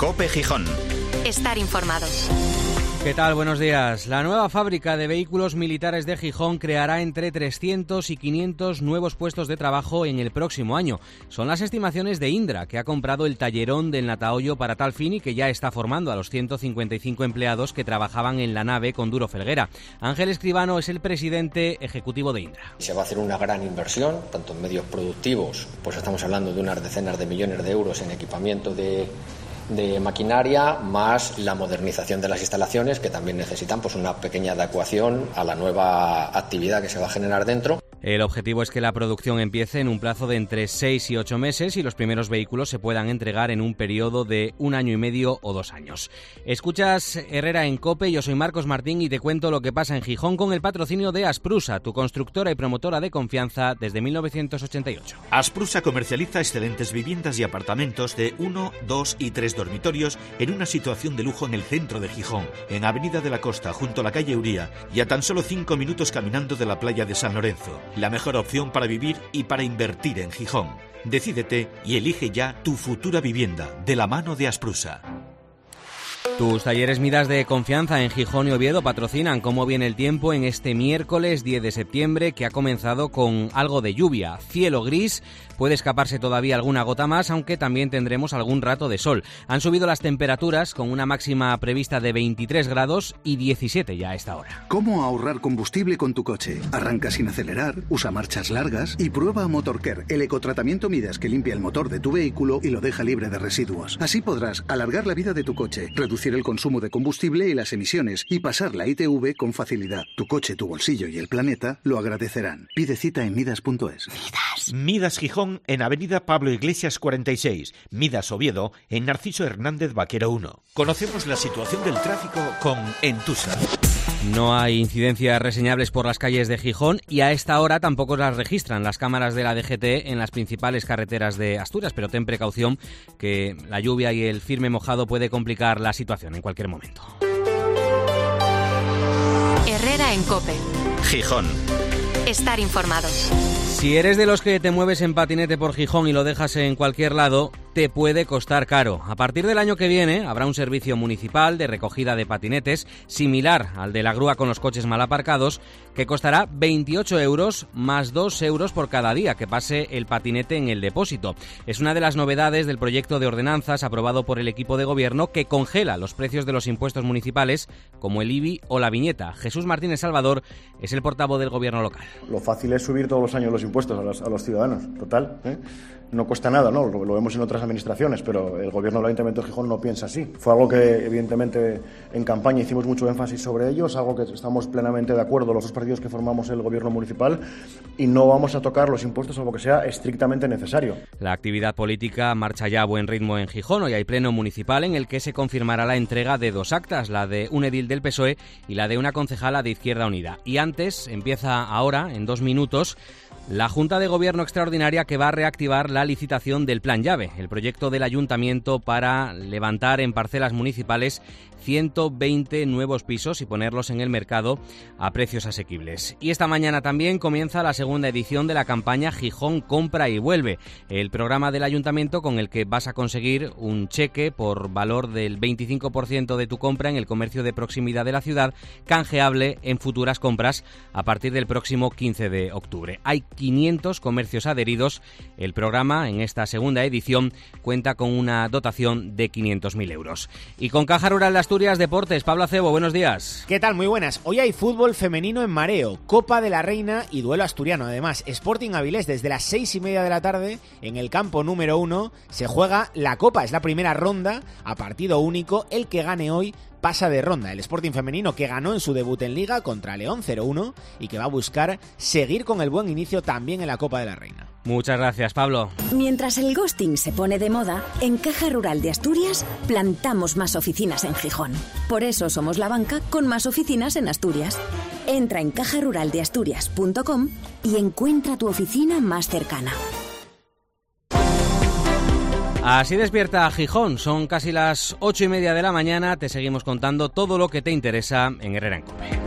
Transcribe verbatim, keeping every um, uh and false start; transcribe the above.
COPE Gijón. Estar informados. ¿Qué tal? Buenos días. La nueva fábrica de vehículos militares de Gijón creará entre trescientos y quinientos nuevos puestos de trabajo en el próximo año. Son las estimaciones de Indra, que ha comprado el tallerón del Natahoyo para tal fin y que ya está formando a los ciento cincuenta y cinco empleados que trabajaban en la nave con Duro Felguera. Ángel Escribano es el presidente ejecutivo de Indra. Se va a hacer una gran inversión, tanto en medios productivos, pues estamos hablando de unas decenas de millones de euros en equipamiento de... de maquinaria, más la modernización de las instalaciones, que también necesitan pues una pequeña adecuación a la nueva actividad que se va a generar dentro. El objetivo es que la producción empiece en un plazo de entre seis y ocho meses y los primeros vehículos se puedan entregar en un periodo de un año y medio o dos años. Escuchas Herrera en COPE, yo soy Marcos Martín y te cuento lo que pasa en Gijón con el patrocinio de Asprusa, tu constructora y promotora de confianza desde mil novecientos ochenta y ocho. Asprusa comercializa excelentes viviendas y apartamentos de uno, dos y tres dormitorios en una situación de lujo en el centro de Gijón, en Avenida de la Costa, junto a la calle Uría, y a tan solo cinco minutos caminando de la playa de San Lorenzo. La mejor opción para vivir y para invertir en Gijón. Decídete y elige ya tu futura vivienda de la mano de Asprusa. Tus talleres Midas de confianza en Gijón y Oviedo patrocinan Cómo viene el tiempo en este miércoles diez de septiembre, que ha comenzado con algo de lluvia, cielo gris. Puede escaparse todavía alguna gota más, aunque también tendremos algún rato de sol. Han subido las temperaturas con una máxima prevista de veintitrés grados y diecisiete ya a esta hora. ¿Cómo ahorrar combustible con tu coche? Arranca sin acelerar, usa marchas largas y prueba Motorcare, el ecotratamiento Midas que limpia el motor de tu vehículo y lo deja libre de residuos. Así podrás alargar la vida de tu coche, reducir el consumo de combustible y las emisiones y pasar la I T V con facilidad. Tu coche, tu bolsillo y el planeta lo agradecerán. Pide cita en midas punto es. Midas. Midas Gijón en Avenida Pablo Iglesias cuarenta y seis, Midas Oviedo en Narciso Hernández Vaquero uno. Conocemos la situación del tráfico con Entusa. No hay incidencias reseñables por las calles de Gijón y a esta hora tampoco las registran las cámaras de la D G T en las principales carreteras de Asturias, pero ten precaución que la lluvia y el firme mojado puede complicar la situación en cualquier momento. Herrera en COPE. Gijón. Estar informados. Si eres de los que te mueves en patinete por Gijón y lo dejas en cualquier lado, te puede costar caro. A partir del año que viene habrá un servicio municipal de recogida de patinetes similar al de la grúa con los coches mal aparcados, que costará veintiocho euros más dos euros por cada día que pase el patinete en el depósito. Es una de las novedades del proyecto de ordenanzas aprobado por el equipo de gobierno, que congela los precios de los impuestos municipales como el I B I o la viñeta. Jesús Martínez Salvador es el portavoz del gobierno local. Lo fácil es subir todos los años los impuestos a los, a los ciudadanos, total, ¿eh? No cuesta nada, ¿no? Lo, lo vemos en otras administraciones, pero el gobierno del Ayuntamiento de Gijón no piensa así. Fue algo que, evidentemente, en campaña hicimos mucho énfasis sobre ello, es algo que estamos plenamente de acuerdo los dos partidos que formamos el gobierno municipal, y no vamos a tocar los impuestos salvo que sea estrictamente necesario. La actividad política marcha ya a buen ritmo en Gijón. Hoy hay pleno municipal en el que se confirmará la entrega de dos actas, la de un edil del P S O E y la de una concejala de Izquierda Unida. Y antes, empieza ahora, en dos minutos, la Junta de Gobierno Extraordinaria, que va a reactivar la licitación del Plan Llave, el proyecto del Ayuntamiento para levantar en parcelas municipales ciento veinte nuevos pisos y ponerlos en el mercado a precios asequibles. Y esta mañana también comienza la segunda edición de la campaña Gijón Compra y Vuelve, el programa del Ayuntamiento con el que vas a conseguir un cheque por valor del veinticinco por ciento de tu compra en el comercio de proximidad de la ciudad, canjeable en futuras compras a partir del próximo quince de octubre. Hay quinientos comercios adheridos. El programa en esta segunda edición cuenta con una dotación de quinientos mil euros. Y con Caja Rural de Asturias Deportes, Pablo Acebo, buenos días. ¿Qué tal? Muy buenas. Hoy hay fútbol femenino en Mareo, Copa de la Reina y duelo asturiano. Además, Sporting Avilés desde las seis y media de la tarde en el campo número uno se juega la Copa. Es la primera ronda a partido único. El que gane hoy pasa de ronda. El Sporting femenino, que ganó en su debut en Liga contra León cero uno y que va a buscar seguir con el buen inicio también en la Copa de la Reina. Muchas gracias, Pablo. Mientras el ghosting se pone de moda, en Caja Rural de Asturias plantamos más oficinas en Gijón. Por eso somos la banca con más oficinas en Asturias. Entra en caja rural de asturias punto com y encuentra tu oficina más cercana. Así despierta Gijón. Son casi las ocho y media de la mañana. Te seguimos contando todo lo que te interesa en Herrera en COPE.